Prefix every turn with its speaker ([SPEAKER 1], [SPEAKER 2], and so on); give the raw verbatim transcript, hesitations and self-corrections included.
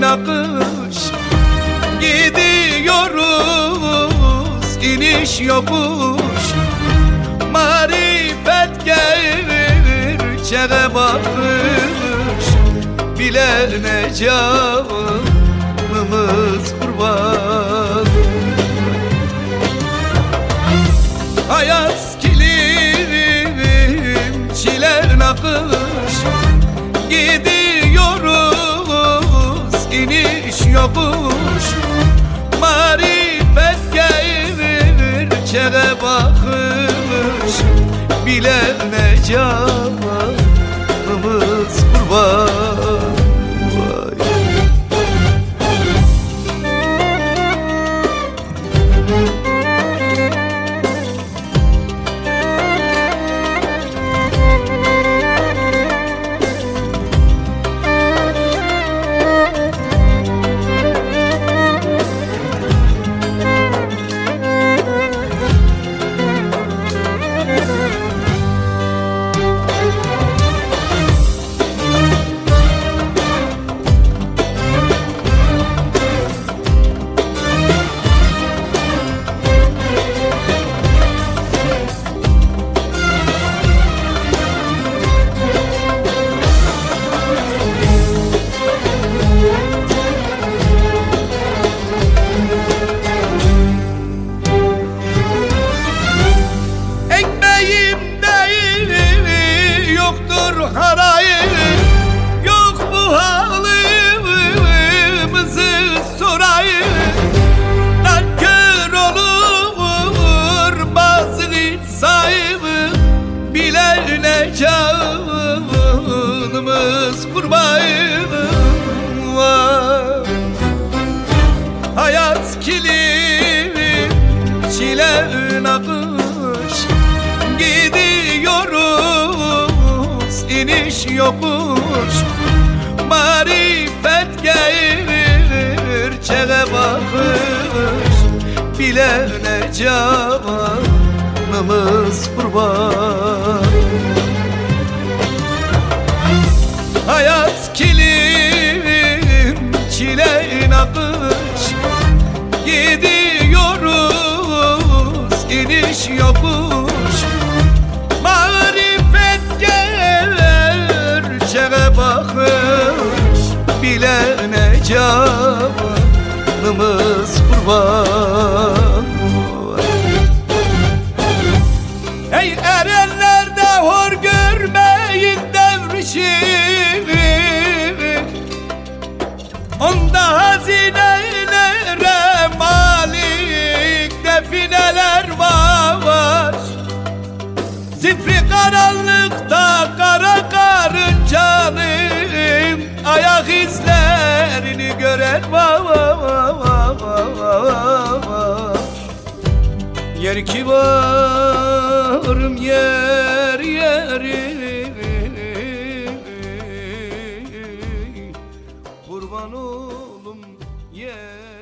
[SPEAKER 1] nakış, gidiyoruz iniş yokuş. Marifet gerçeğe bakış, bilene canımız kurban. Hayat kilim çile nakış, gidiyoruz iniş yokuş. Marifet gerçeğe bakış, bilene canımız kurban. Canımız kurban var. Hayat kilim çile nakış, gidiyoruz iniş yokuş. Marifet gerçeğe bakış, bilene canımız kurban. Hayat kilim çile nakış, gidiyoruz iniş yokuş. Marifet gerçeğe bakış, bilene canımız kurban. Ey erenlerde hor görmeyin devrişi, onda hazinelere malik defineler var. Zifri karanlıkta kara karıncanın ayak izlerini gören var. Yer ki varım yer yeri, kurban olum yer.